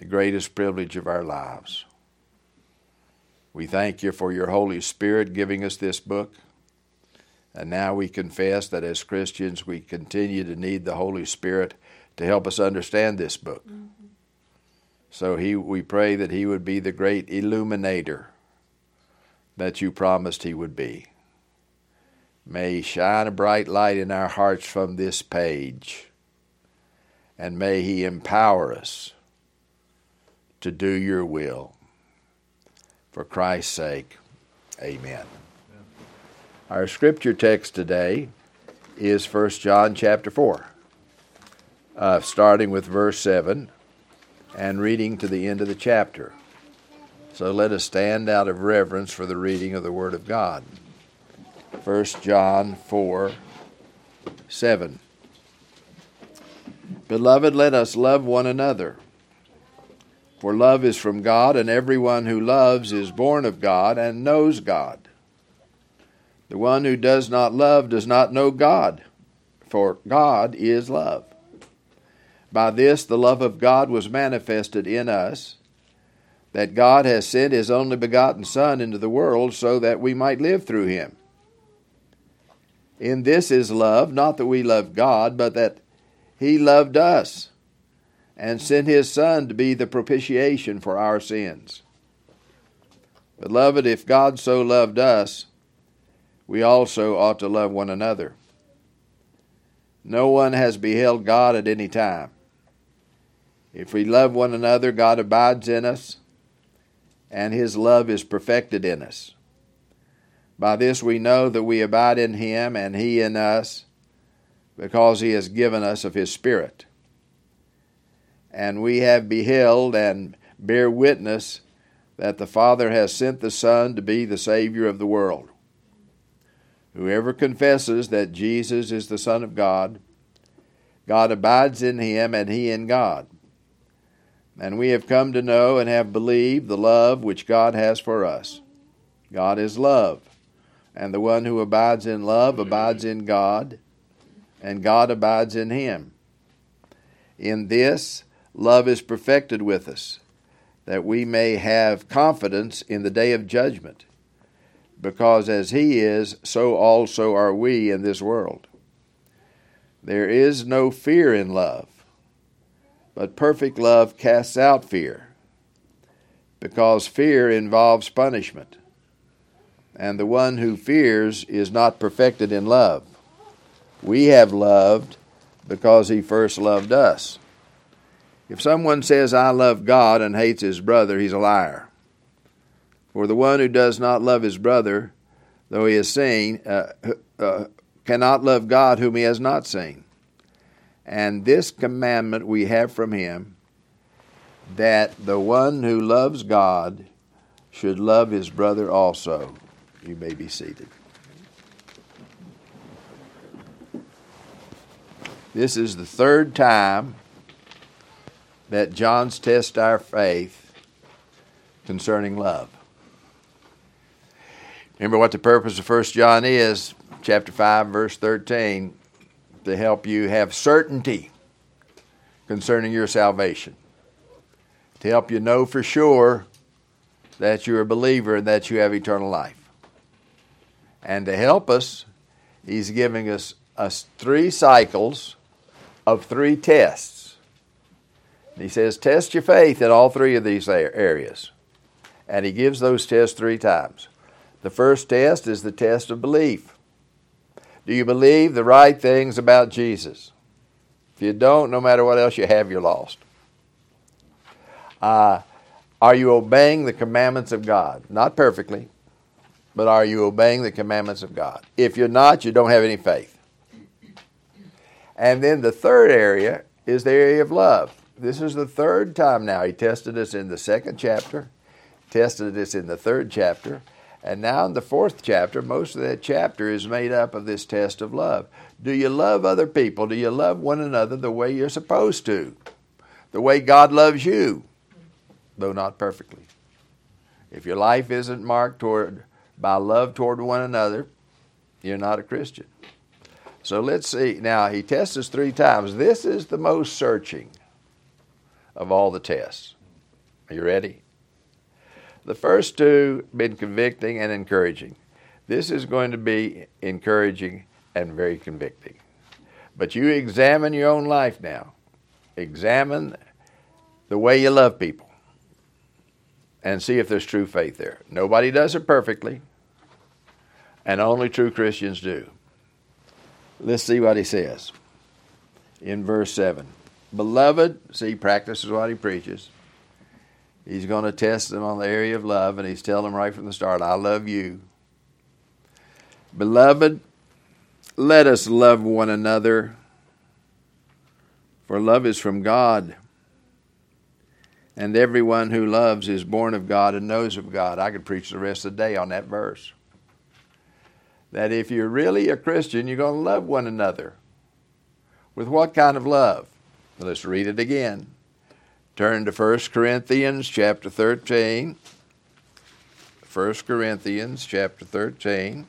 greatest privilege of our lives. We thank you for your Holy Spirit giving us this book. And now we confess that as Christians we continue to need the Holy Spirit to help us understand this book. Mm-hmm. So we pray that He would be the great illuminator that you promised He would be. May He shine a bright light in our hearts from this page. And may He empower us to do your will. For Christ's sake, amen. Our scripture text today is 1 John chapter 4, starting with verse 7 and reading to the end of the chapter. So let us stand out of reverence for the reading of the Word of God. 1 John 4, 7. Beloved, let us love one another. For love is from God, and everyone who loves is born of God and knows God. The one who does not love does not know God, for God is love. By this the love of God was manifested in us, that God has sent His only begotten Son into the world so that we might live through Him. In this is love, not that we love God, but that He loved us and sent His Son to be the propitiation for our sins. Beloved, if God so loved us, we also ought to love one another. No one has beheld God at any time. If we love one another, God abides in us, and His love is perfected in us. By this we know that we abide in Him and He in us, because He has given us of His Spirit. And we have beheld and bear witness that the Father has sent the Son to be the Savior of the world. Whoever confesses that Jesus is the Son of God, God abides in Him and He in God. And we have come to know and have believed the love which God has for us. God is love, and the one who abides in love abides in God, and God abides in him. In this, love is perfected with us, that we may have confidence in the day of judgment, because as He is, so also are we in this world. There is no fear in love, but perfect love casts out fear, because fear involves punishment, and the one who fears is not perfected in love. We have loved because He first loved us. If someone says, I love God, and hates his brother, he's a liar. For the one who does not love his brother, though he has seen, cannot love God whom he has not seen. And this commandment we have from Him, that the one who loves God should love his brother also. You may be seated. This is the third time that John's tests our faith concerning love. Remember what the purpose of 1 John is, chapter 5, verse 13, to help you have certainty concerning your salvation, to help you know for sure that you're a believer and that you have eternal life. And to help us, he's giving us 3 cycles of 3 tests. He says, test your faith in all 3 of these areas. And he gives those tests 3 times. The first test is the test of belief. Do you believe the right things about Jesus? If you don't, no matter what else you have, you're lost. Are you obeying the commandments of God? Not perfectly, but are you obeying the commandments of God? If you're not, you don't have any faith. And then the third area is the area of love. This is the third time now. He tested us in the 2nd chapter, tested us in the 3rd chapter, and now in the 4th chapter. Most of that chapter is made up of this test of love. Do you love other people? Do you love one another the way you're supposed to? The way God loves you, though not perfectly. If your life isn't marked by love toward one another, you're not a Christian. So let's see. Now, he tests us 3 times. This is the most searching of all the tests. Are you ready? The first two have been convicting and encouraging. This is going to be encouraging and very convicting. But you examine your own life now. Examine the way you love people and see if there's true faith there. Nobody does it perfectly, and only true Christians do. Let's see what he says in verse 7. Beloved, see, practices what he preaches. He's going to test them on the area of love, and he's telling them right from the start, I love you. Beloved, let us love one another, for love is from God. And everyone who loves is born of God and knows of God. I could preach the rest of the day on that verse. That if you're really a Christian, you're going to love one another. With what kind of love? Well, let's read it again. Turn to 1 Corinthians chapter 13. 1 Corinthians chapter 13.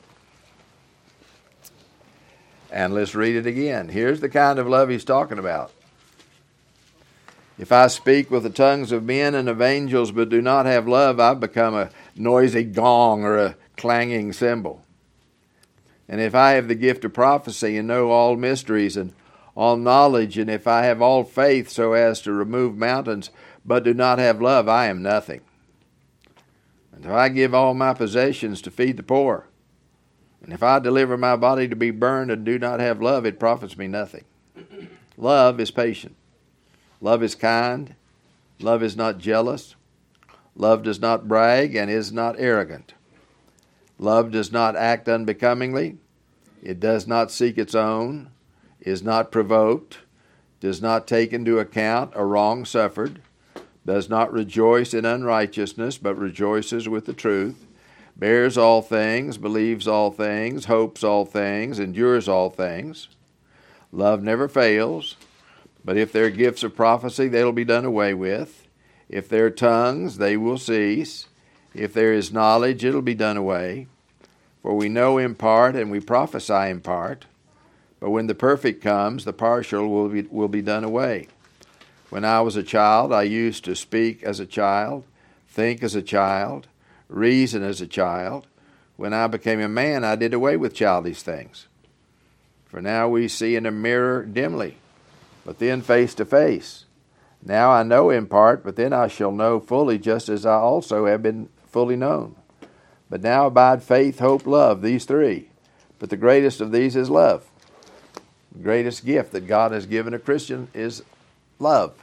And let's read it again. Here's the kind of love he's talking about. If I speak with the tongues of men and of angels but do not have love, I've become a noisy gong or a clanging cymbal. And if I have the gift of prophecy and know all mysteries and all knowledge, and if I have all faith so as to remove mountains but do not have love, I am nothing. And if I give all my possessions to feed the poor, and if I deliver my body to be burned and do not have love, it profits me nothing. Love is patient. Love is kind. Love is not jealous. Love does not brag and is not arrogant. Love does not act unbecomingly. It does not seek its own, is not provoked, does not take into account a wrong suffered, does not rejoice in unrighteousness, but rejoices with the truth, bears all things, believes all things, hopes all things, endures all things. Love never fails. But if there are gifts of prophecy, they'll be done away with. If there are tongues, they will cease. If there is knowledge, it'll be done away. For we know in part and we prophesy in part. But when the perfect comes, the partial will be done away. When I was a child, I used to speak as a child, think as a child, reason as a child. When I became a man, I did away with childish things. For now we see in a mirror dimly, but then face to face. Now I know in part, but then I shall know fully, just as I also have been fully known. But now abide faith, hope, love, these three. But the greatest of these is love. The greatest gift that God has given a Christian is love.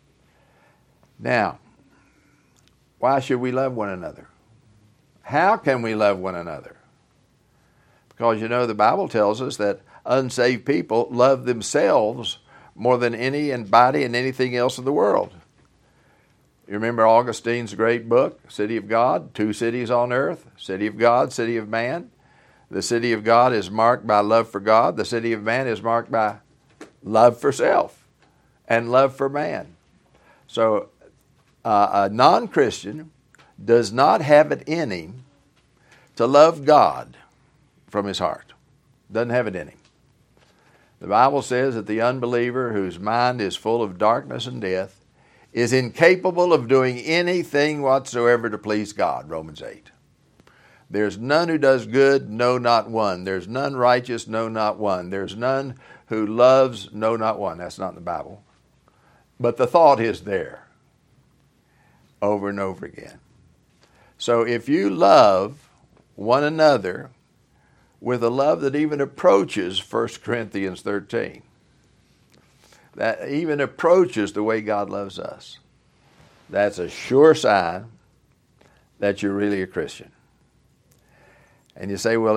Now, why should we love one another? How can we love one another? Because the Bible tells us that unsaved people love themselves more than anybody and anything else in the world. You remember Augustine's great book, City of God, two cities on earth, city of God, city of man. The city of God is marked by love for God. The city of man is marked by love for self and love for man. So a non-Christian does not have it in him to love God from his heart. Doesn't have it in him. The Bible says that the unbeliever whose mind is full of darkness and death is incapable of doing anything whatsoever to please God, Romans 8. There's none who does good, no, not one. There's none righteous, no, not one. There's none who loves, no, not one. That's not in the Bible. But the thought is there over and over again. So if you love one another with a love that even approaches 1 Corinthians 13, that even approaches the way God loves us, that's a sure sign that you're really a Christian. And you say, well,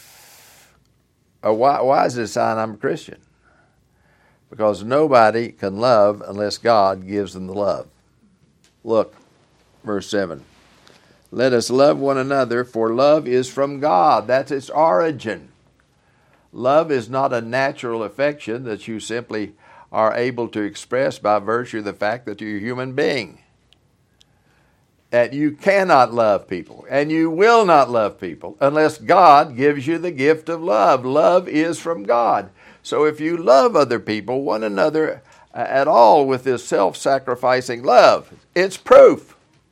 why is it a sign I'm a Christian? Because nobody can love unless God gives them the love. Look, verse 7. Let us love one another, for love is from God. That's its origin. Love is not a natural affection that you simply are able to express by virtue of the fact that you're a human being. That you cannot love people, and you will not love people unless God gives you the gift of love. Love is from God. So if you love other people, one another at all with this self-sacrificing love, it's proof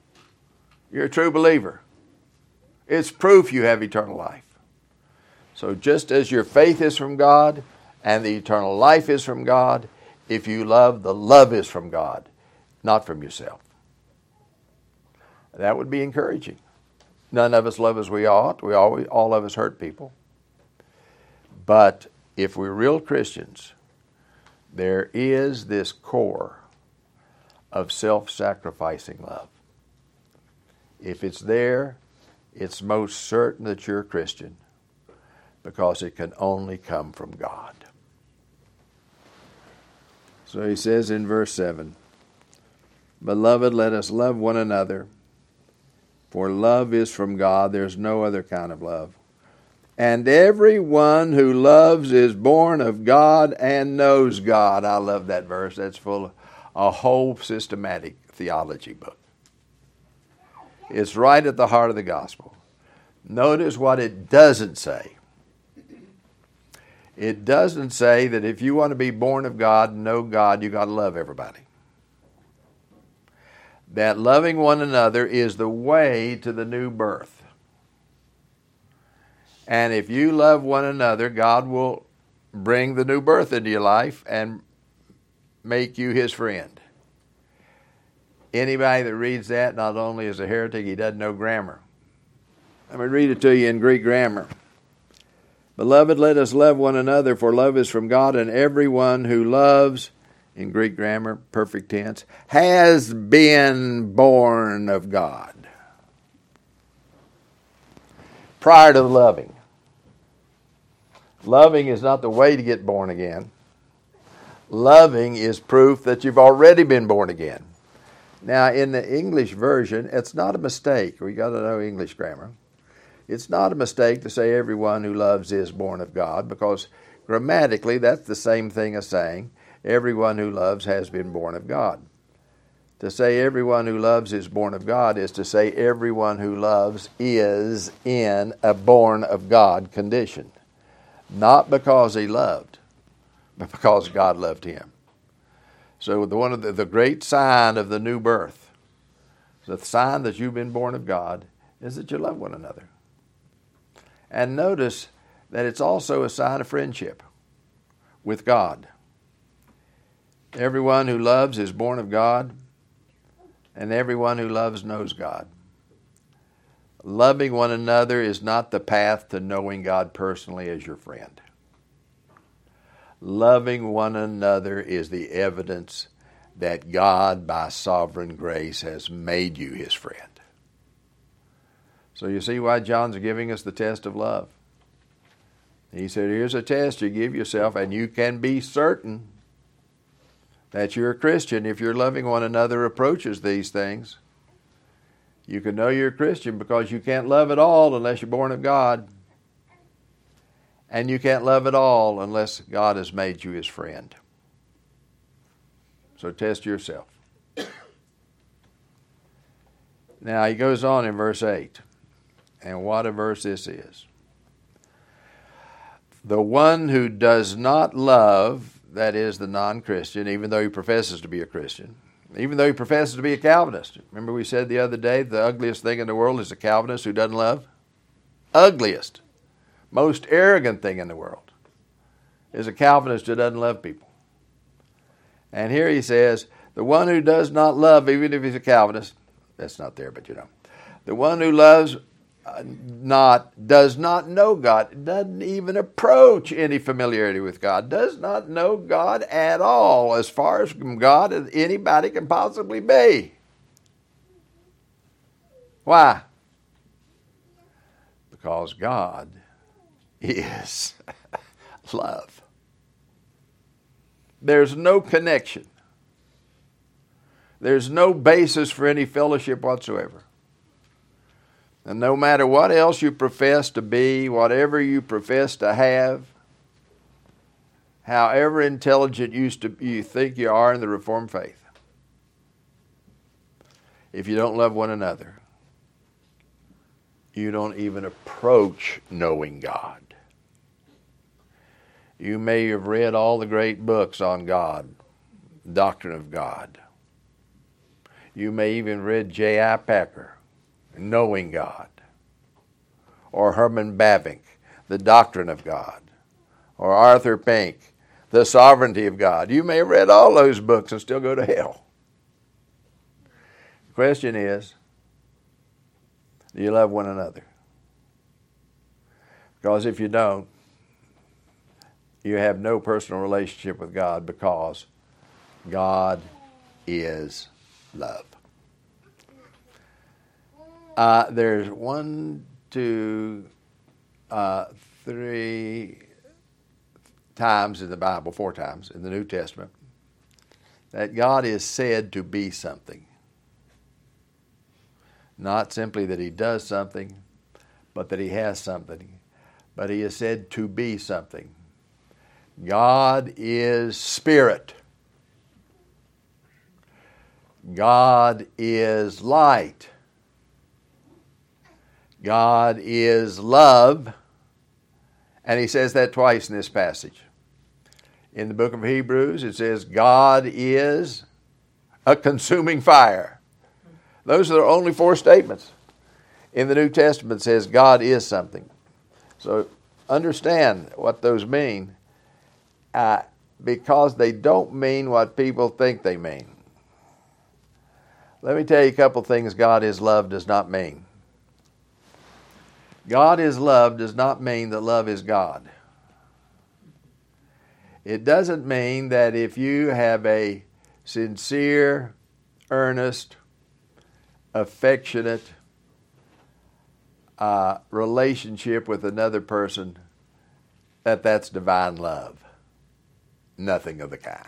You're a true believer. It's proof you have eternal life. So just as your faith is from God and the eternal life is from God, if you love, the love is from God, not from yourself. That would be encouraging. None of us love as we ought. All of us hurt people. But if we're real Christians, there is this core of self-sacrificing love. If it's there, it's most certain that you're a Christian, because it can only come from God. So he says in verse 7, Beloved, let us love one another, for love is from God. There's no other kind of love. And everyone who loves is born of God and knows God. I love that verse. That's full of a whole systematic theology book. It's right at the heart of the gospel. Notice what it doesn't say. It doesn't say that if you want to be born of God and know God, you've got to love everybody. That loving one another is the way to the new birth. And if you love one another, God will bring the new birth into your life and make you His friend. Anybody that reads that not only is a heretic, he doesn't know grammar. Let me read it to you in Greek grammar. Beloved, let us love one another, for love is from God, and everyone who loves, in Greek grammar, perfect tense, has been born of God. Prior to loving. Loving is not the way to get born again. Loving is proof that you've already been born again. Now, in the English version, it's not a mistake. We got to know English grammar. It's not a mistake to say everyone who loves is born of God, because grammatically that's the same thing as saying everyone who loves has been born of God. To say everyone who loves is born of God is to say everyone who loves is in a born of God condition. Not because he loved, but because God loved him. So one of the great sign of the new birth, the sign that you've been born of God, is that you love one another. And notice that it's also a sign of friendship with God. Everyone who loves is born of God, and everyone who loves knows God. Loving one another is not the path to knowing God personally as your friend. Loving one another is the evidence that God, by sovereign grace, has made you His friend. So you see why John's giving us the test of love. He said, here's a test you give yourself, and you can be certain that you're a Christian if your loving one another approaches these things. You can know you're a Christian because you can't love at all unless you're born of God. And you can't love at all unless God has made you His friend. So test yourself. Now he goes on in verse 8. And what a verse this is. The one who does not love, that is the non-Christian, even though he professes to be a Christian, even though he professes to be a Calvinist. Remember we said the other day the ugliest thing in the world is a Calvinist who doesn't love? Ugliest. Most arrogant thing in the world is a Calvinist who doesn't love people. And here he says, the one who does not love, even if he's a Calvinist, that's not there, but you know. The one who loves does not know God, doesn't even approach any familiarity with God, does not know God at all, as far as from God as anybody can possibly be. Why? Because God is love. There's no connection. There's no basis for any fellowship whatsoever. And no matter what else you profess to be, whatever you profess to have, however intelligent you think you are in the Reformed faith, if you don't love one another, you don't even approach knowing God. You may have read all the great books on God, doctrine of God. You may even read J.I. Packer, knowing God. Or Herman Bavinck, The Doctrine of God. Or Arthur Pink, The Sovereignty of God. You may have read all those books and still go to hell. The question is, do you love one another? Because if you don't, you have no personal relationship with God, because God is love. There's 1, 2, 3 times in the Bible, 4 times in the New Testament, that God is said to be something. Not simply that he does something, but that he has something. But he is said to be something. God is spirit. God is light. God is love. And he says that twice in this passage. In the book of Hebrews, it says God is a consuming fire. Those are the only 4 statements. In the New Testament, it says God is something. So understand what those mean, because they don't mean what people think they mean. Let me tell you a couple things God is love does not mean. God is love does not mean that love is God. It doesn't mean that if you have a sincere, earnest, affectionate relationship with another person, that's divine love. Nothing of the kind.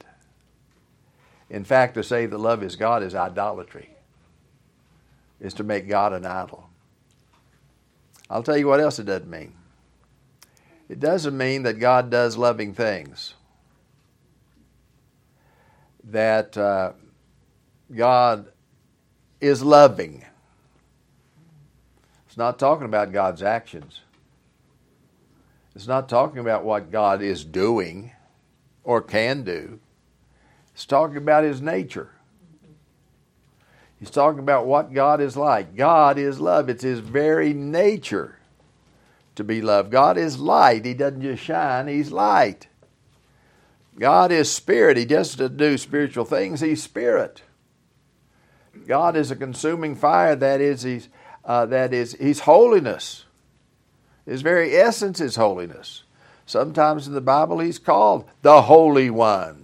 In fact, to say that love is God is idolatry. Is to make God an idol. I'll tell you what else it doesn't mean. It doesn't mean that God does loving things. That God is loving. It's not talking about God's actions. It's not talking about what God is doing or can do. It's talking about his nature. He's talking about what God is like. God is love. It's his very nature to be loved. God is light. He doesn't just shine, he's light. God is spirit. He doesn't do spiritual things, he's spirit. God is a consuming fire. That is he's holiness. His very essence is holiness. Sometimes in the Bible he's called the Holy One.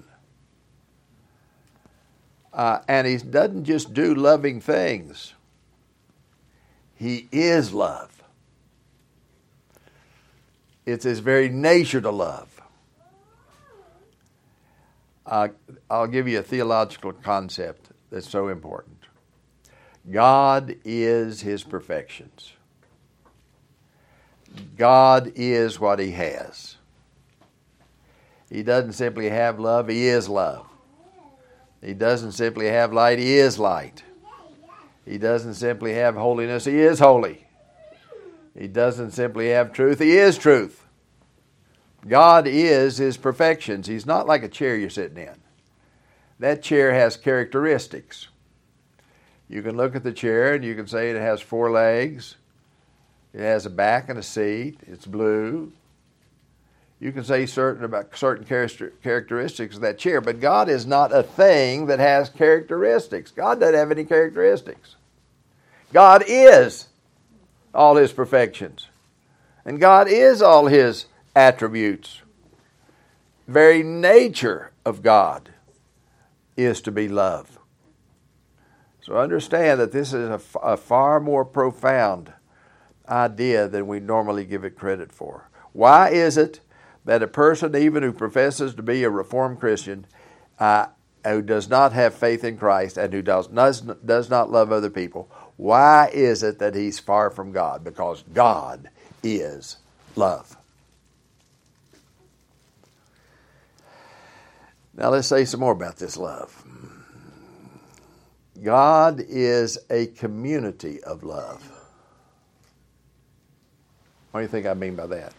And he doesn't just do loving things. He is love. It's his very nature to love. I'll give you a theological concept that's so important. God is his perfections. God is what he has. He doesn't simply have love, he is love. He doesn't simply have light, he is light. He doesn't simply have holiness, he is holy. He doesn't simply have truth, he is truth. God is his perfections. He's not like a chair you're sitting in. That chair has characteristics. You can look at the chair and you can say it has 4 legs. It has a back and a seat. It's blue. You can say certain characteristics of that chair, but God is not a thing that has characteristics. God doesn't have any characteristics. God is all his perfections. And God is all his attributes. The very nature of God is to be love. So understand that this is a far more profound idea than we normally give it credit for. Why is it that a person, even who professes to be a Reformed Christian, who does not have faith in Christ and who does not love other people, why is it that he's far from God? Because God is love. Now let's say some more about this love. God is a community of love. What do you think I mean by that?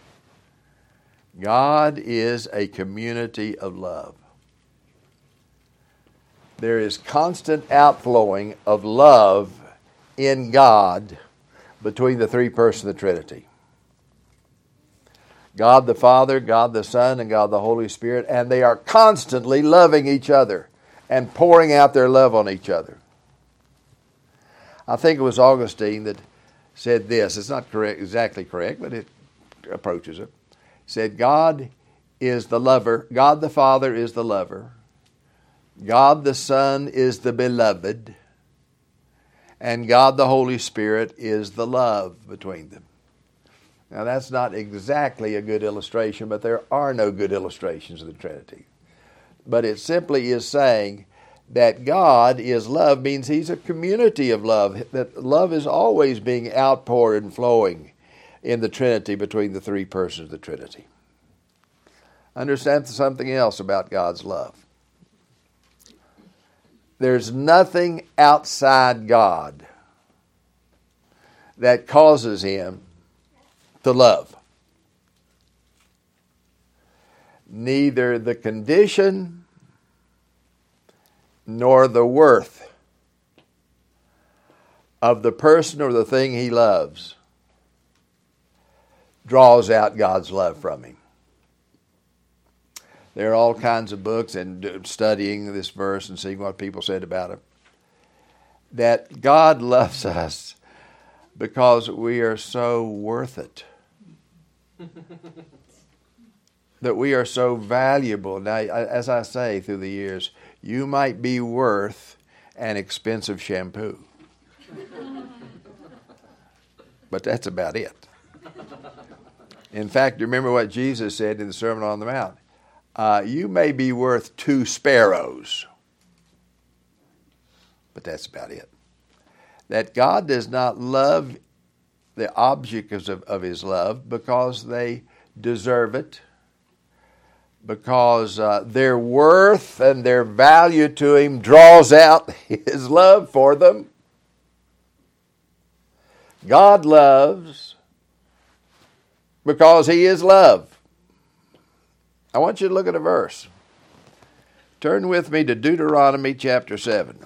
God is a community of love. There is constant outflowing of love in God between the three persons of the Trinity. God the Father, God the Son, and God the Holy Spirit, and they are constantly loving each other and pouring out their love on each other. I think it was Augustine that said this. It's not exactly correct, but it approaches it. Said, God is the lover. God the Father is the lover. God the Son is the beloved. And God the Holy Spirit is the love between them. Now that's not exactly a good illustration, but there are no good illustrations of the Trinity. But it simply is saying that God is love means He's a community of love, that love is always being outpoured and flowing in the Trinity between the three persons of the Trinity. Understand something else about God's love. There's nothing outside God that causes Him to love. Neither the condition nor the worth of the person or the thing He loves draws out God's love from Him. There are all kinds of books and studying this verse and seeing what people said about it. That God loves us because we are so worth it. That we are so valuable. Now, as I say through the years, you might be worth an expensive shampoo. But that's about it. In fact, remember what Jesus said in the Sermon on the Mount. You may be worth 2 sparrows. But that's about it. That God does not love the objects of His love because they deserve it, because their worth and their value to Him draws out His love for them. God loves because He is love. I want you to look at a verse. Turn with me to Deuteronomy chapter 7.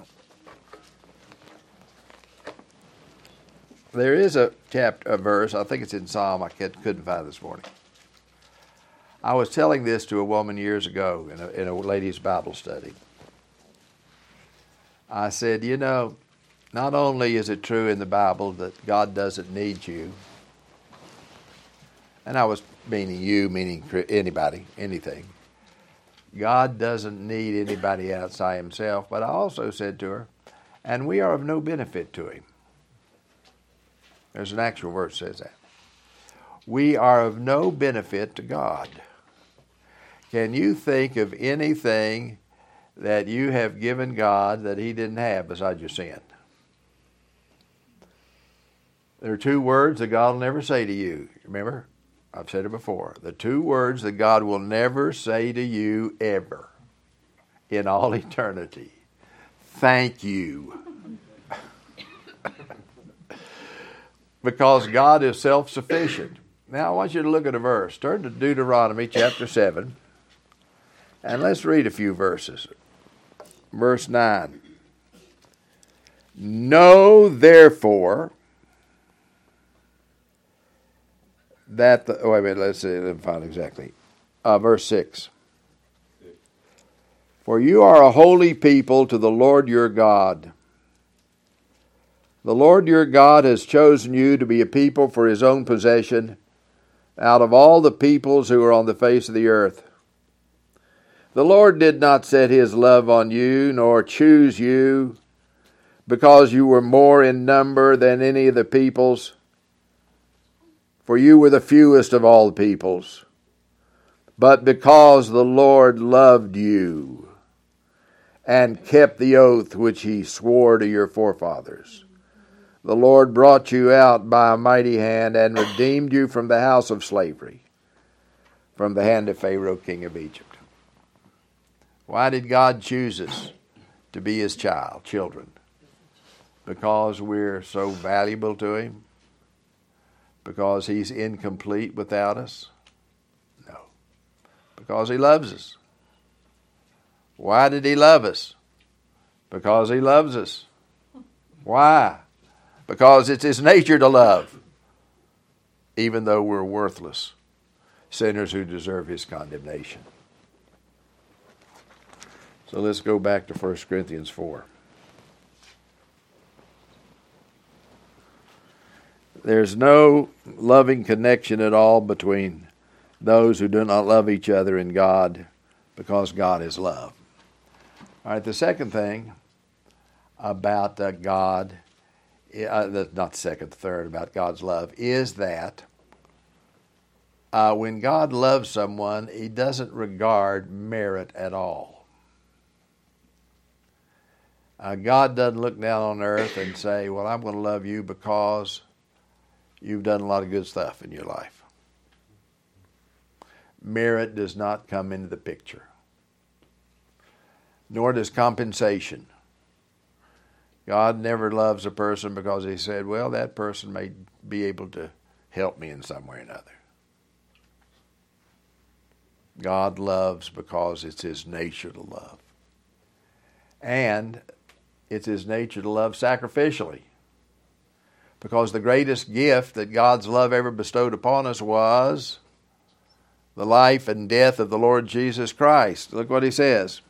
There is a verse, I think it's in Psalm, I couldn't find it this morning. I was telling this to a woman years ago in a ladies' Bible study. I said, you know, not only is it true in the Bible that God doesn't need you, and I was meaning you, meaning anybody, anything. God doesn't need anybody outside Himself, but I also said to her, and we are of no benefit to Him. There's an actual verse that says that. We are of no benefit to God. Can you think of anything that you have given God that He didn't have besides your sin? There are 2 words that God will never say to you. Remember? I've said it before. The 2 words that God will never say to you ever in all eternity. Thank you. Because God is self-sufficient. Now I want you to look at a verse. Turn to Deuteronomy chapter 7. And let's read a few verses. Verse 9. Know therefore that wait a minute, let's see, let me find exactly. Verse 6. For you are a holy people to the Lord your God. The Lord your God has chosen you to be a people for His own possession out of all the peoples who are on the face of the earth. The Lord did not set His love on you, nor choose you, because you were more in number than any of the peoples, for you were the fewest of all the peoples, but because the Lord loved you and kept the oath which He swore to your forefathers. The Lord brought you out by a mighty hand and redeemed you from the house of slavery, from the hand of Pharaoh, king of Egypt. Why did God choose us to be His children? Because we're so valuable to Him? Because He's incomplete without us? No. Because He loves us. Why did He love us? Because He loves us. Why? because it's His nature to love, even though we're worthless sinners who deserve His condemnation. So let's go back to 1 Corinthians 4. There's no loving connection at all between those who do not love each other and God, because God is love. All right, the second thing about God, not the second, the third, about God's love, is that when God loves someone, He doesn't regard merit at all. God doesn't look down on earth and say, well, I'm going to love you because you've done a lot of good stuff in your life. Merit does not come into the picture, nor does compensation. God never loves a person because He said, well, that person may be able to help me in some way or another. God loves because it's His nature to love. And it's His nature to love sacrificially. Because the greatest gift that God's love ever bestowed upon us was the life and death of the Lord Jesus Christ. Look what He says.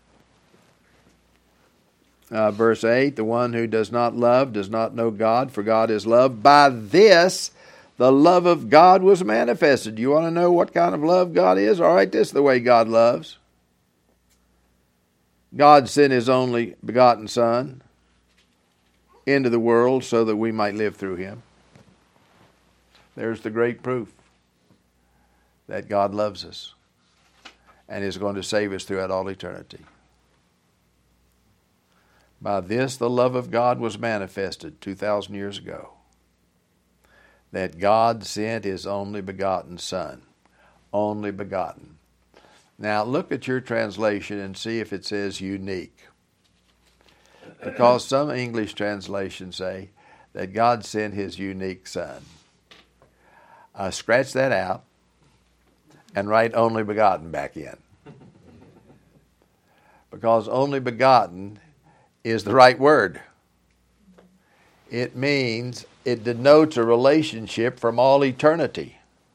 Verse 8, the one who does not love does not know God, for God is love. By this, the love of God was manifested. You want to know what kind of love God is? All right, this is the way God loves. God sent His only begotten Son into the world so that we might live through Him. There's the great proof that God loves us and is going to save us throughout all eternity. By this the love of God was manifested 2,000 years ago, that God sent His only begotten Son. Only begotten. Now look at your translation and see if it says unique. Because some English translations say that God sent His unique Son. Scratch that out and write only begotten back in. Because only begotten is the right word. It means, it denotes a relationship from all eternity.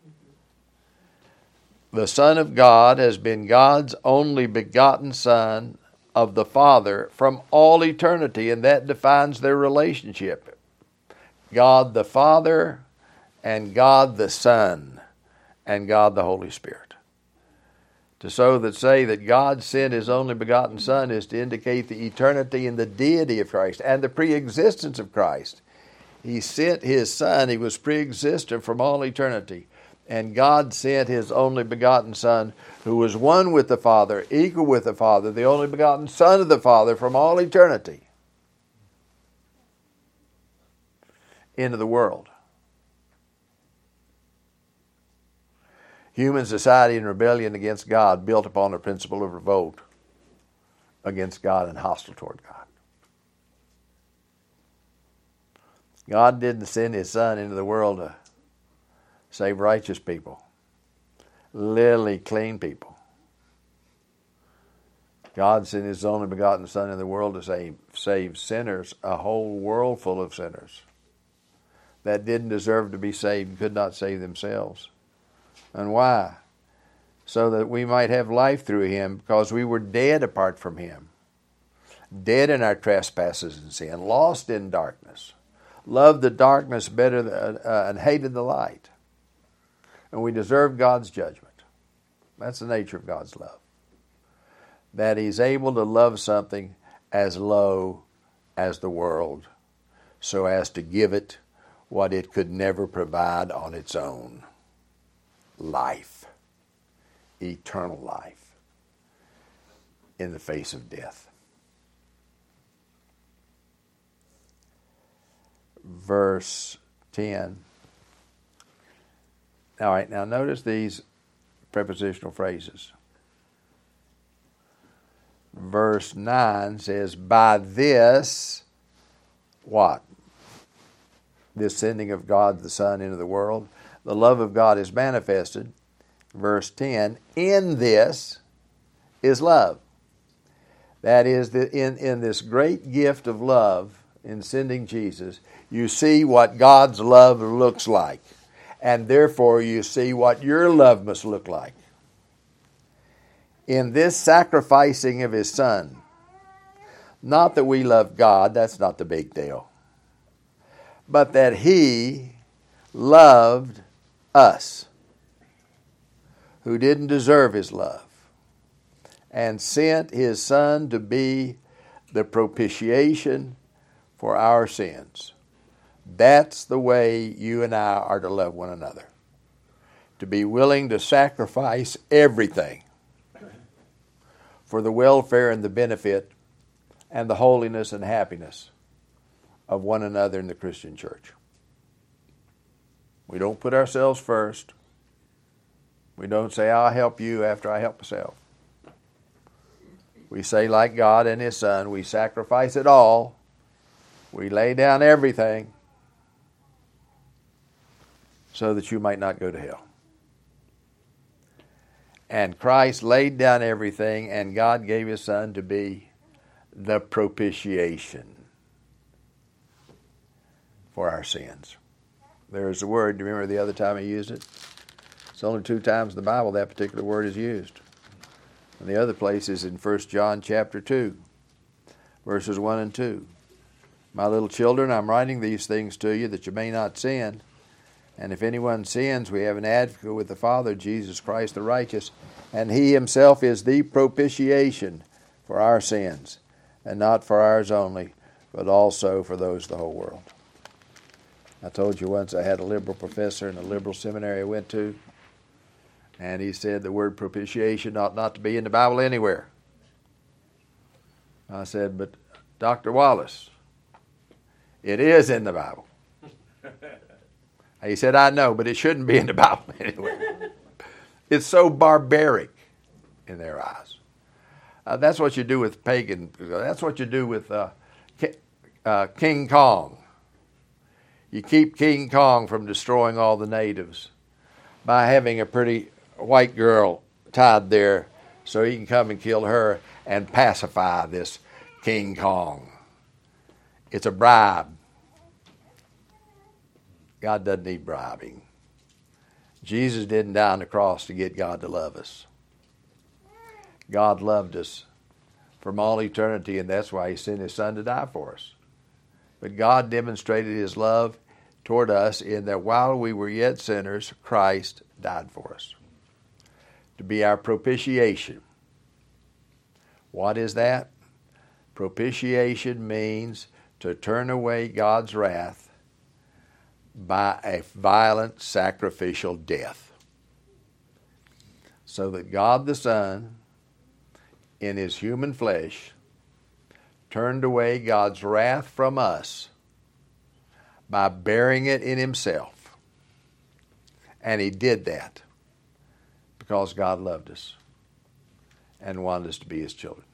The Son of God has been God's only begotten Son of the Father from all eternity, and that defines their relationship. God the Father and God the Son and God the Holy Spirit. To say that God sent His only begotten Son is to indicate the eternity and the deity of Christ and the preexistence of Christ. He sent His Son. He was preexistent from all eternity. And God sent His only begotten Son, who was one with the Father, equal with the Father, the only begotten Son of the Father from all eternity, into the world. Human society in rebellion against God, built upon the principle of revolt against God and hostile toward God. God didn't send His Son into the world to save righteous people, literally clean people. God sent His only begotten Son in the world to save sinners, a whole world full of sinners that didn't deserve to be saved and could not save themselves. And why? So that we might have life through Him, because we were dead apart from Him. Dead in our trespasses and sin, lost in darkness, loved the darkness better and hated the light. And we deserve God's judgment. That's the nature of God's love. That He's able to love something as low as the world, so as to give it what it could never provide on its own. Life. Eternal life. In the face of death. Verse 10. All right, now notice these prepositional phrases. Verse 9 says, by this, what? This sending of God the Son into the world. The love of God is manifested. Verse 10, in this is love. That is, in this great gift of love in sending Jesus, you see what God's love looks like. And therefore you see what your love must look like. In this sacrificing of His Son, not that we love God, that's not the big deal, but that He loved us, who didn't deserve His love, and sent His Son to be the propitiation for our sins. That's the way you and I are to love one another. To be willing to sacrifice everything for the welfare and the benefit and the holiness and happiness of one another in the Christian church. We don't put ourselves first. We don't say, I'll help you after I help myself. We say, like God and His Son, we sacrifice it all. We lay down everything so that you might not go to hell. And Christ laid down everything, and God gave His Son to be the propitiation for our sins. There's the word. Do you remember the other time He used it? It's only 2 times in the Bible that particular word is used. And the other place is in 1 John chapter 2, verses 1 and 2. My little children, I'm writing these things to you that you may not sin. And if anyone sins, we have an advocate with the Father, Jesus Christ the righteous. And He Himself is the propitiation for our sins. And not for ours only, but also for those of the whole world. I told you once I had a liberal professor in a liberal seminary I went to. And he said the word propitiation ought not to be in the Bible anywhere. I said, but Dr. Wallace, it is in the Bible. He said, I know, but it shouldn't be in the Bible anywhere. It's so barbaric in their eyes. That's what you do with pagan. That's what you do with King Kong. You keep King Kong from destroying all the natives by having a pretty white girl tied there so he can come and kill her and pacify this King Kong. It's a bribe. God doesn't need bribing. Jesus didn't die on the cross to get God to love us. God loved us from all eternity, and that's why He sent His Son to die for us. But God demonstrated His love toward us in that while we were yet sinners, Christ died for us to be our propitiation. What is that? Propitiation means to turn away God's wrath by a violent sacrificial death, so that God the Son, in His human flesh, turned away God's wrath from us by bearing it in Himself. And He did that because God loved us and wanted us to be His children.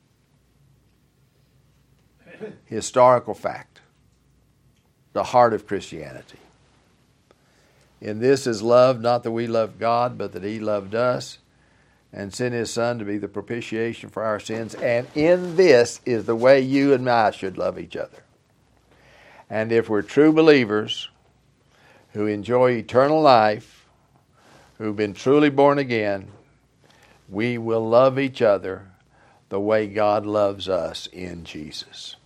Historical fact. The heart of Christianity. In this is love, not that we loved God, but that He loved us and sent His Son to be the propitiation for our sins. And in this is the way you and I should love each other. And if we're true believers who enjoy eternal life, who've been truly born again, we will love each other the way God loves us in Jesus.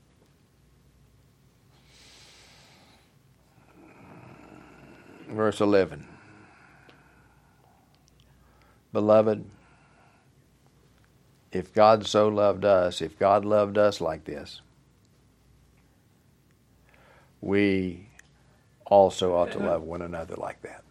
Verse 11. Beloved, if God so loved us, if God loved us like this, we also ought to love one another like that.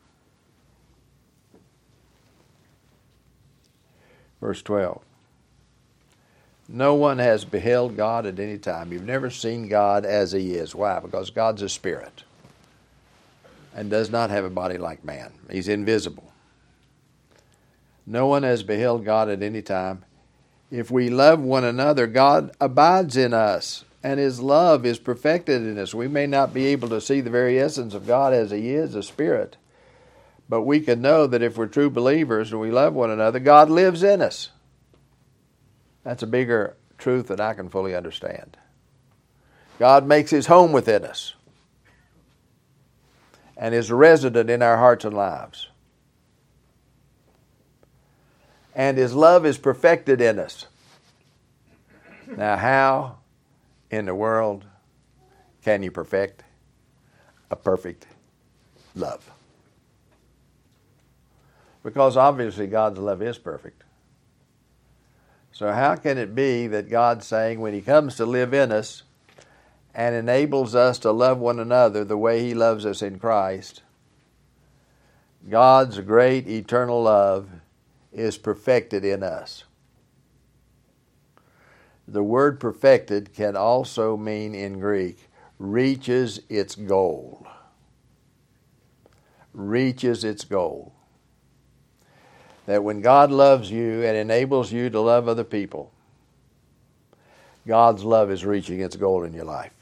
Verse 12. No one has beheld God at any time. You've never seen God as He is. Why? Because God's a spirit and does not have a body like man. He's invisible. No one has beheld God at any time. If we love one another, God abides in us, and His love is perfected in us. We may not be able to see the very essence of God as He is, a spirit, but we can know that if we're true believers and we love one another, God lives in us. That's a bigger truth that I can fully understand. God makes His home within us and is resident in our hearts and lives. And His love is perfected in us. Now, how in the world can you perfect a perfect love? Because obviously God's love is perfect. So how can it be that God's saying when He comes to live in us and enables us to love one another the way He loves us in Christ, God's great eternal love is perfected in us? The word perfected can also mean in Greek, reaches its goal. Reaches its goal. That when God loves you and enables you to love other people, God's love is reaching its goal in your life.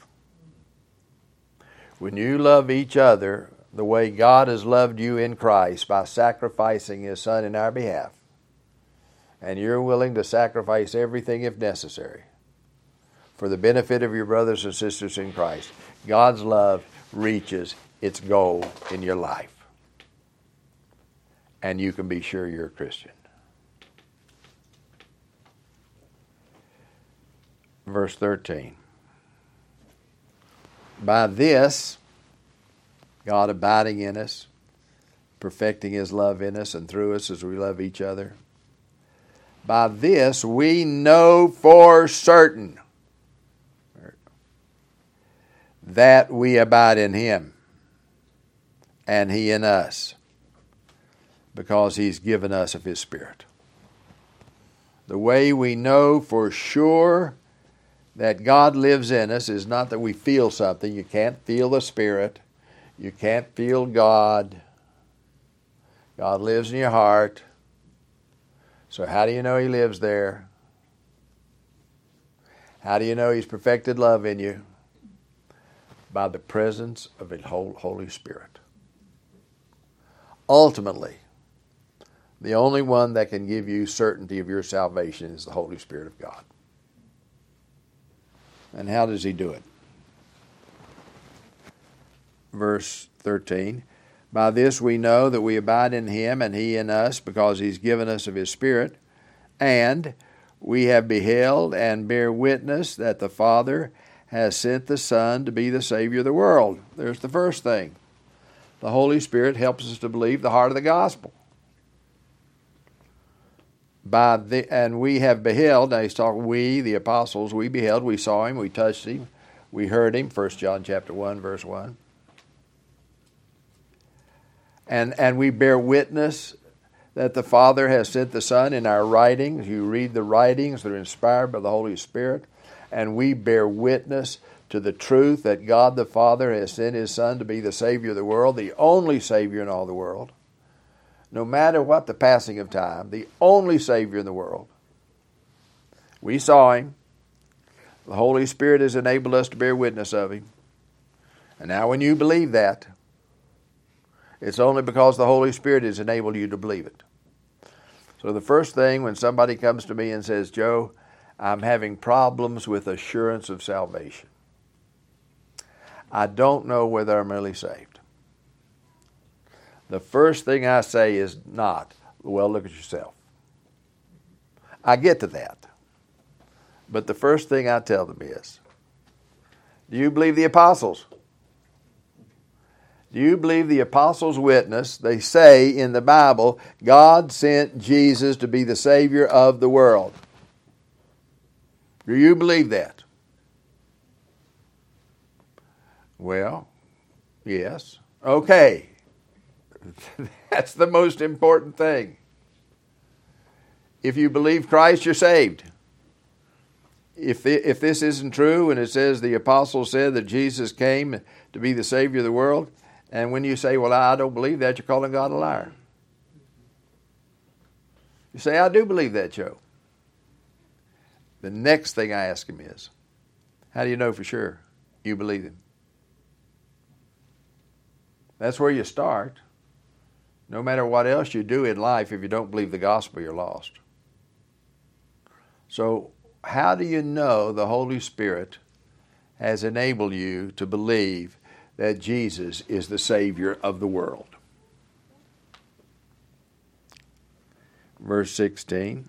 When you love each other the way God has loved you in Christ by sacrificing His Son in our behalf, and you're willing to sacrifice everything if necessary for the benefit of your brothers and sisters in Christ, God's love reaches its goal in your life. And you can be sure you're a Christian. Verse 13. By this, God abiding in us, perfecting His love in us and through us as we love each other. By this we know for certain that we abide in Him and He in us, because He's given us of His Spirit. The way we know for sure that God lives in us is not that we feel something. You can't feel the Spirit. You can't feel God. God lives in your heart. So how do you know He lives there? How do you know He's perfected love in you? By the presence of the Holy Spirit. Ultimately, the only one that can give you certainty of your salvation is the Holy Spirit of God. And how does He do it? Verse 13, by this we know that we abide in Him and He in us, because He's given us of His Spirit. And we have beheld and bear witness that the Father has sent the Son to be the Savior of the world. There's the first thing. The Holy Spirit helps us to believe the heart of the gospel. And we have beheld, now he's talking we, the apostles, we beheld, we saw Him, we touched Him, we heard Him, 1 John chapter 1, verse 1. And we bear witness that the Father has sent the Son in our writings. You read the writings, they're inspired by the Holy Spirit. And we bear witness to the truth that God the Father has sent His Son to be the Savior of the world, the only Savior in all the world. No matter what the passing of time, the only Savior in the world. We saw Him. The Holy Spirit has enabled us to bear witness of Him. And now when you believe that, it's only because the Holy Spirit has enabled you to believe it. So the first thing when somebody comes to me and says, Joe, I'm having problems with assurance of salvation. I don't know whether I'm really saved. The first thing I say is not, well, look at yourself. I get to that. But the first thing I tell them is, do you believe the apostles? Do you believe the apostles' witness? They say in the Bible, God sent Jesus to be the Savior of the world. Do you believe that? Well, yes. Okay. That's the most important thing. If you believe Christ, you're saved. If this isn't true, and it says the apostles said that Jesus came to be the Savior of the world, and when you say, well, I don't believe that, you're calling God a liar. You say, I do believe that, Joe. The next thing I ask him is, how do you know for sure you believe Him? That's where you start. No matter what else you do in life, if you don't believe the gospel, you're lost. So how do you know the Holy Spirit has enabled you to believe that Jesus is the Savior of the world. Verse 15.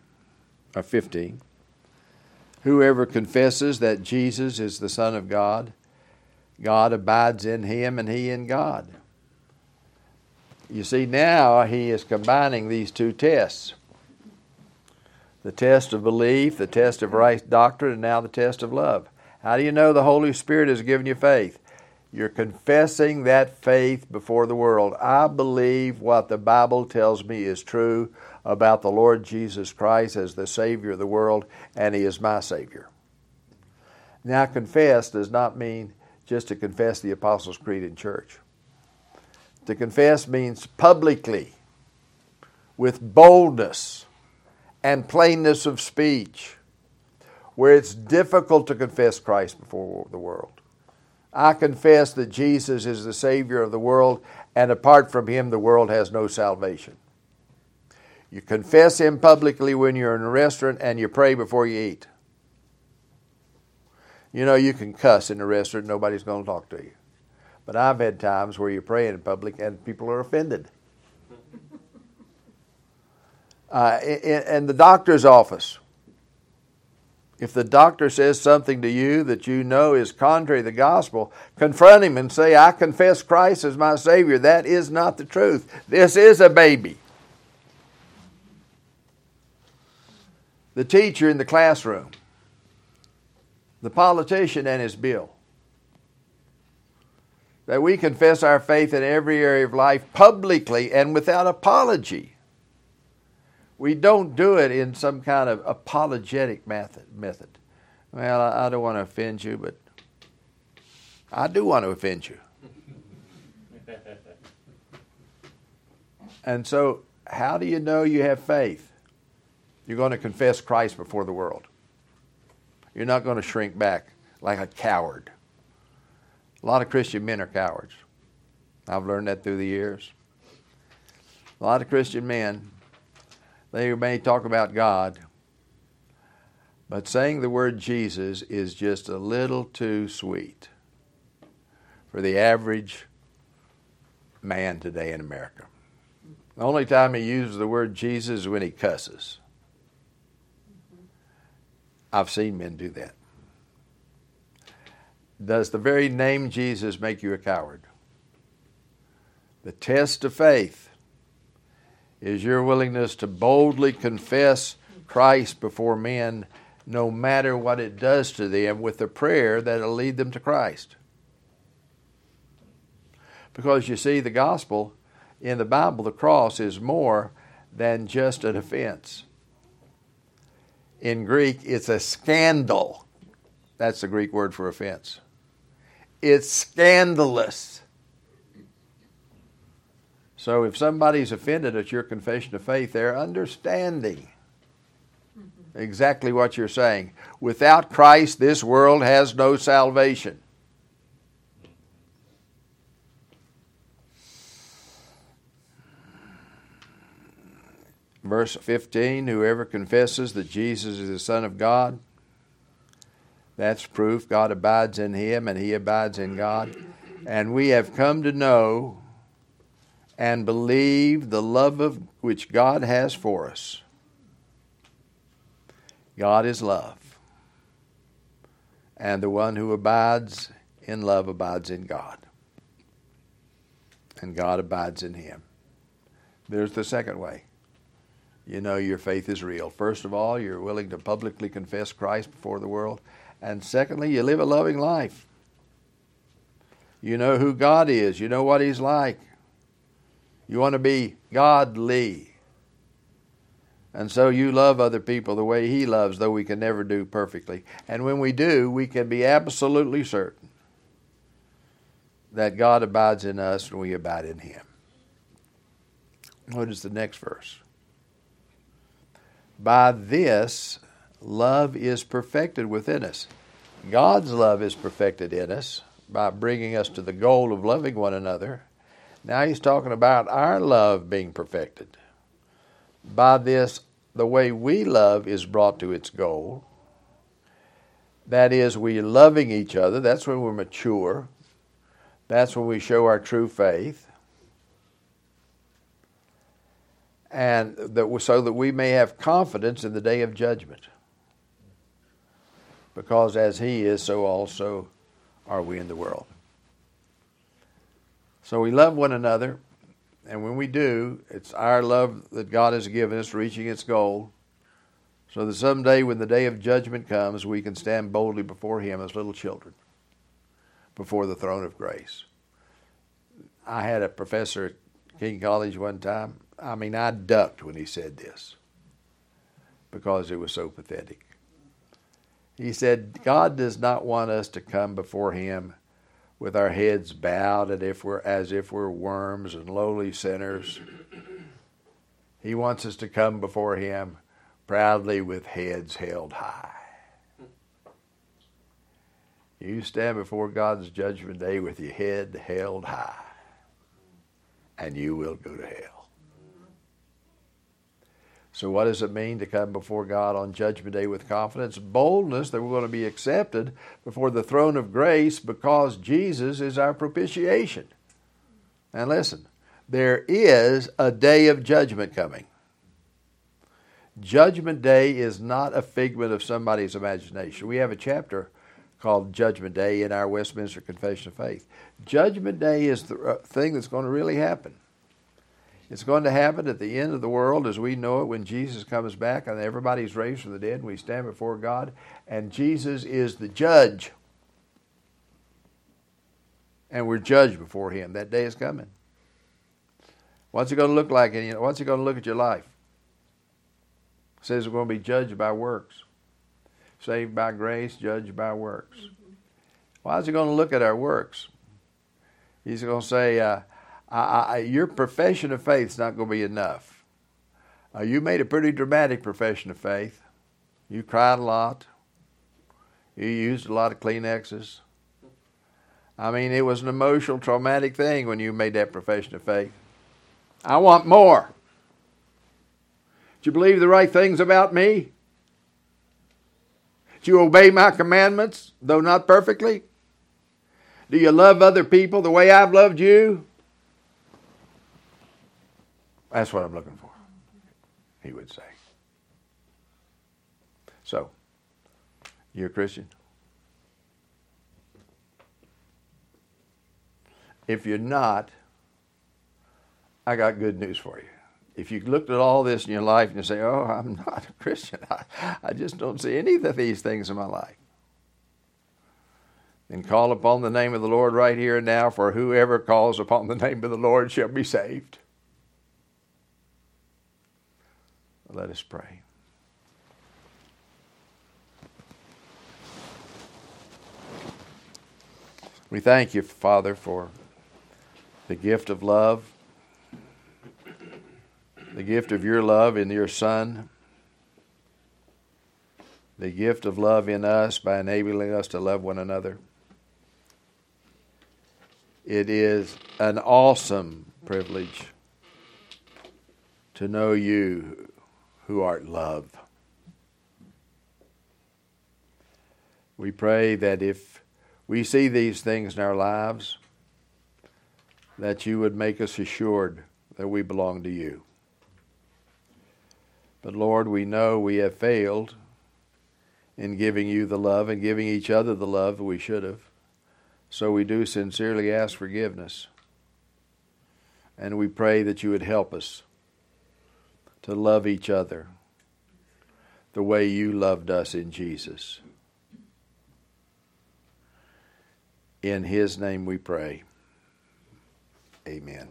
Whoever confesses that Jesus is the Son of God, God abides in him and he in God. You see, now he is combining these two tests. The test of belief, the test of right doctrine, and now the test of love. How do you know the Holy Spirit has given you faith? You're confessing that faith before the world. I believe what the Bible tells me is true about the Lord Jesus Christ as the Savior of the world, and He is my Savior. Now, confess does not mean just to confess the Apostles' Creed in church. To confess means publicly, with boldness and plainness of speech, where it's difficult to confess Christ before the world. I confess that Jesus is the Savior of the world, and apart from Him, the world has no salvation. You confess Him publicly when you're in a restaurant, and you pray before you eat. You know, you can cuss in a restaurant, nobody's going to talk to you. But I've had times where you pray in public and people are offended. In the doctor's office, if the doctor says something to you that you know is contrary to the gospel, confront him and say, I confess Christ as my Savior. That is not the truth. This is a baby. The teacher in the classroom, the politician and his bill. That we confess our faith in every area of life publicly and without apology. We don't do it in some kind of apologetic method. Well, I don't want to offend you, but I do want to offend you. And so, how do you know you have faith? You're going to confess Christ before the world. You're not going to shrink back like a coward. A lot of Christian men are cowards. I've learned that through the years. A lot of Christian men, they may talk about God, but saying the word Jesus is just a little too sweet for the average man today in America. The only time he uses the word Jesus is when he cusses. I've seen men do that. Does the very name Jesus make you a coward? The test of faith is your willingness to boldly confess Christ before men, no matter what it does to them, with the prayer that will lead them to Christ. Because you see, the gospel in the Bible, the cross, is more than just an offense. In Greek, it's a scandal. That's the Greek word for offense. It's scandalous. So if somebody's offended at your confession of faith, they're understanding exactly what you're saying. Without Christ, this world has no salvation. Verse 15, whoever confesses that Jesus is the Son of God, that's proof God abides in him and he abides in God. And we have come to know and believe the love of which God has for us. God is love. And the one who abides in love abides in God. And God abides in him. There's the second way. You know your faith is real. First of all, you're willing to publicly confess Christ before the world. And secondly, you live a loving life. You know who God is. You know what He's like. You want to be godly. And so you love other people the way He loves, though we can never do perfectly. And when we do, we can be absolutely certain that God abides in us and we abide in Him. What is the next verse? By this, love is perfected within us. God's love is perfected in us by bringing us to the goal of loving one another. Now He's talking about our love being perfected. By this, the way we love is brought to its goal. That is, we loving each other. That's when we're mature. That's when we show our true faith. And so that we may have confidence in the day of judgment. Because as He is, so also are we in the world. So we love one another. And when we do, it's our love that God has given us reaching its goal. So that someday when the day of judgment comes, we can stand boldly before Him as little children. Before the throne of grace. I had a professor at King College one time. I mean, I ducked when he said this because it was so pathetic. He said, God does not want us to come before Him with our heads bowed as if we're worms and lowly sinners. He wants us to come before Him proudly with heads held high. You stand before God's judgment day with your head held high, and you will go to hell. So what does it mean to come before God on Judgment Day with confidence? Boldness that we're going to be accepted before the throne of grace because Jesus is our propitiation. And listen, there is a day of judgment coming. Judgment Day is not a figment of somebody's imagination. We have a chapter called Judgment Day in our Westminster Confession of Faith. Judgment Day is the thing that's going to really happen. It's going to happen at the end of the world as we know it when Jesus comes back and everybody's raised from the dead and we stand before God and Jesus is the judge. And we're judged before Him. That day is coming. What's it going to look like? What's it going to look at your life? It says we're going to be judged by works. Saved by grace, judged by works. Why is He going to look at our works? He's going to say, your profession of faith is not going to be enough. You made a pretty dramatic profession of faith. You cried a lot. You used a lot of Kleenexes. I mean, it was an emotional, traumatic thing when you made that profession of faith. I want more. Did you believe the right things about me? Did you obey my commandments, though not perfectly? Do you love other people the way I've loved you? That's what I'm looking for, he would say. So, you're a Christian? If you're not, I got good news for you. If you looked at all this in your life and you say, oh, I'm not a Christian, I just don't see any of these things in my life, then call upon the name of the Lord right here and now, for whoever calls upon the name of the Lord shall be saved. Let us pray. We thank you, Father, for the gift of love, the gift of your love in your Son, the gift of love in us by enabling us to love one another. It is an awesome privilege to know you who art love. We pray that if we see these things in our lives, that you would make us assured that we belong to you. But Lord, we know we have failed in giving you the love and giving each other the love that we should have. So we do sincerely ask forgiveness. And we pray that you would help us to love each other the way you loved us in Jesus. In His name we pray. Amen.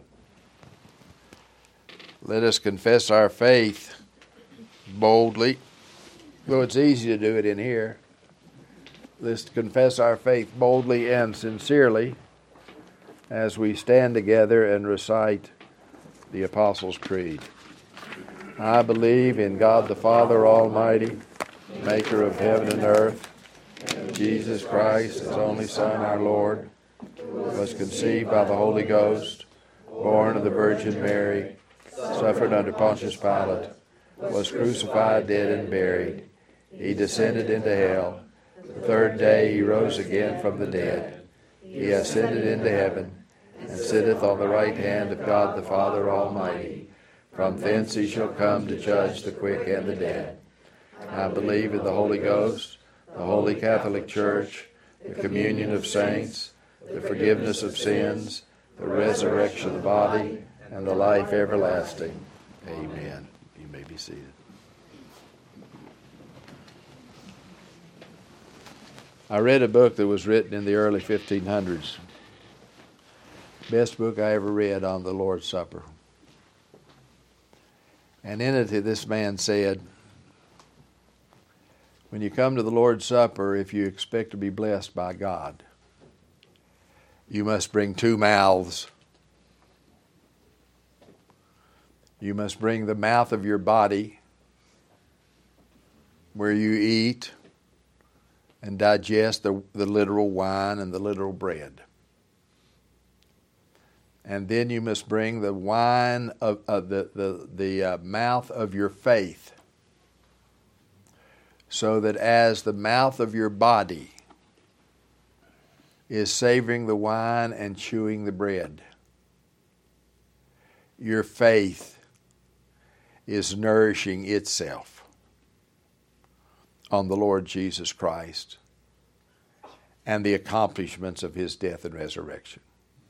Let us confess our faith boldly, though it's easy to do it in here. Let's confess our faith boldly and sincerely as we stand together and recite the Apostles' Creed. I believe in God the Father Almighty, maker of heaven and earth, and Jesus Christ, His only Son, our Lord, was conceived by the Holy Ghost, born of the Virgin Mary, suffered under Pontius Pilate, was crucified, dead, and buried. He descended into hell. The third day he rose again from the dead. He ascended into heaven, and sitteth on the right hand of God the Father Almighty. From thence he shall come to judge the quick and the dead. I believe in the Holy Ghost, the Holy Catholic Church, the communion of saints, the forgiveness of sins, the resurrection of the body, and the life everlasting. Amen. You may be seated. I read a book that was written in the early 1500s. Best book I ever read on the Lord's Supper. And in it, this man said, when you come to the Lord's Supper, if you expect to be blessed by God, you must bring two mouths. You must bring the mouth of your body where you eat and digest the literal wine and the literal bread. And then you must bring the wine of the mouth of your faith, so that as the mouth of your body is savoring the wine and chewing the bread, your faith is nourishing itself on the Lord Jesus Christ and the accomplishments of his death and resurrection.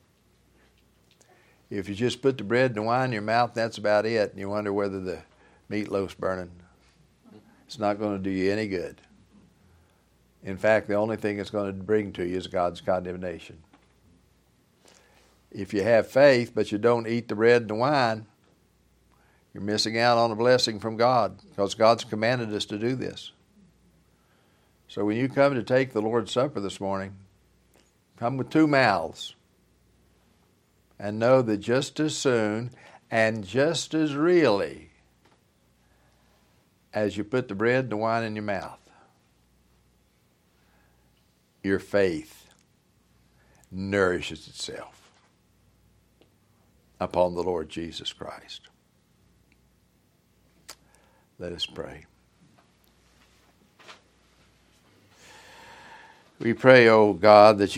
If you just put the bread and the wine in your mouth, that's about it, and you wonder whether the meatloaf's burning, it's not going to do you any good. In fact, the only thing it's going to bring to you is God's condemnation. If you have faith, but you don't eat the bread and the wine, you're missing out on a blessing from God, because God's commanded us to do this. So when you come to take the Lord's Supper this morning, come with two mouths, and know that just as soon and just as really as you put the bread and the wine in your mouth, your faith nourishes itself upon the Lord Jesus Christ. Let us pray. We pray, O God, that